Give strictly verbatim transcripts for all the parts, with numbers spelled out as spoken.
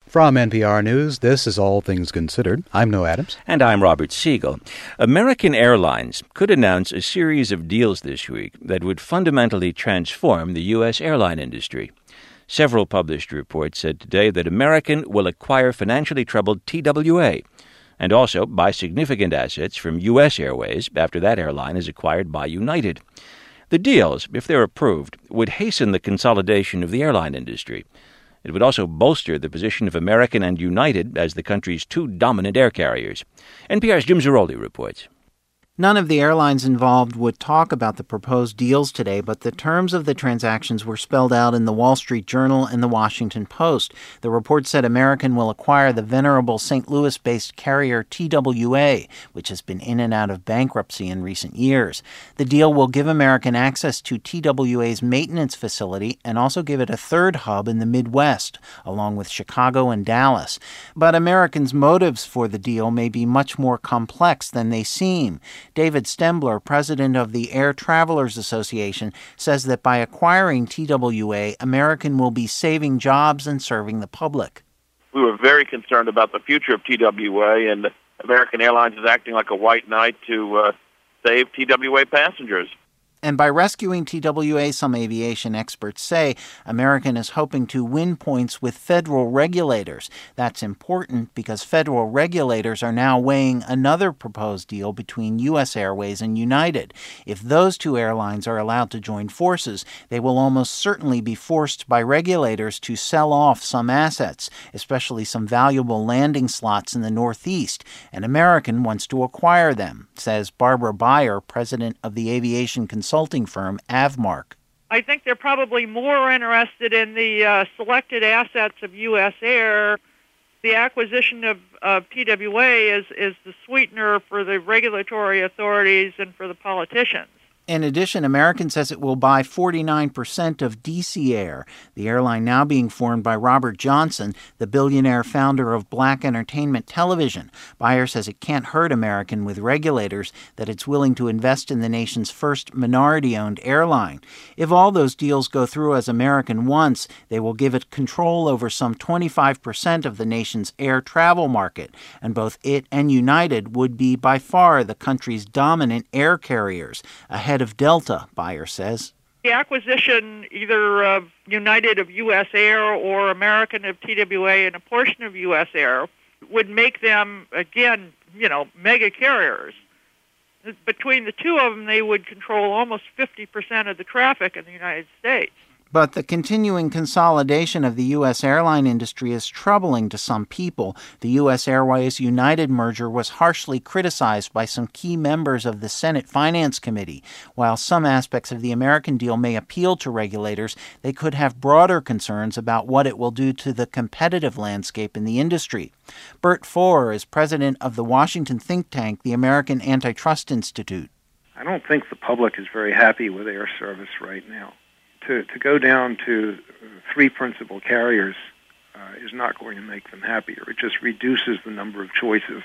From N P R News, this is All Things Considered. I'm Noah Adams. And I'm Robert Siegel. American Airlines could announce a series of deals this week that would fundamentally transform the U S airline industry. Several published reports said today that American will acquire financially troubled T W A and also buy significant assets from U S Airways after that airline is acquired by United. The deals, if they're approved, would hasten the consolidation of the airline industry. It would also bolster the position of American and United as the country's two dominant air carriers. N P R's Jim Zaroli reports. None of the airlines involved would talk about the proposed deals today, but the terms of the transactions were spelled out in the Wall Street Journal and the Washington Post. The report said American will acquire the venerable Saint Louis-based carrier T W A, which has been in and out of bankruptcy in recent years. The deal will give American access to T W A's maintenance facility and also give it a third hub in the Midwest, along with Chicago and Dallas. But American's motives for the deal may be much more complex than they seem. David Stembler, president of the Air Travelers Association, says that by acquiring T W A, American will be saving jobs and serving the public. We were very concerned about the future of T W A, and American Airlines is acting like a white knight to uh, save T W A passengers. And by rescuing T W A, some aviation experts say American is hoping to win points with federal regulators. That's important because federal regulators are now weighing another proposed deal between U S Airways and United. If those two airlines are allowed to join forces, they will almost certainly be forced by regulators to sell off some assets, especially some valuable landing slots in the Northeast. And American wants to acquire them, says Barbara Beyer, president of the aviation consulting consulting firm Avmark. I think they're probably more interested in the uh, selected assets of U S Air. The acquisition of, of T W A is, is the sweetener for the regulatory authorities and for the politicians. In addition, American says it will buy forty-nine percent of D C Air, the airline now being formed by Robert Johnson, the billionaire founder of Black Entertainment Television. Beyer says it can't hurt American with regulators, that it's willing to invest in the nation's first minority-owned airline. If all those deals go through as American wants, they will give it control over some twenty-five percent of the nation's air travel market, and both it and United would be by far the country's dominant air carriers, ahead of Delta, Beyer says. The acquisition either of United of U S Air or American of T W A and a portion of U S Air would make them, again, you know, mega carriers. Between the two of them, they would control almost fifty percent of the traffic in the United States. But the continuing consolidation of the U S airline industry is troubling to some people. The U S Airways United merger was harshly criticized by some key members of the Senate Finance Committee. While some aspects of the American deal may appeal to regulators, they could have broader concerns about what it will do to the competitive landscape in the industry. Bert Foer is president of the Washington think tank, the American Antitrust Institute. I don't think the public is very happy with air service right now. To, to go down to three principal carriers uh, is not going to make them happier. It just reduces the number of choices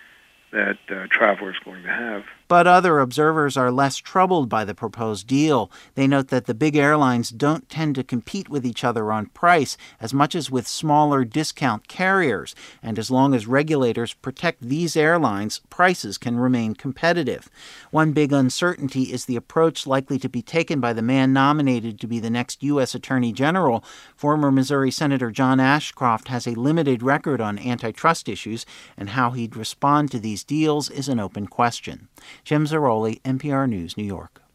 that uh, travelers are going to have. But other observers are less troubled by the proposed deal. They note that the big airlines don't tend to compete with each other on price as much as with smaller discount carriers, and as long as regulators protect these airlines, prices can remain competitive. One big uncertainty is the approach likely to be taken by the man nominated to be the next U S Attorney General. Former Missouri Senator John Ashcroft has a limited record on antitrust issues, and how he'd respond to these deals is an open question. Jim Zaroli, N P R News, New York.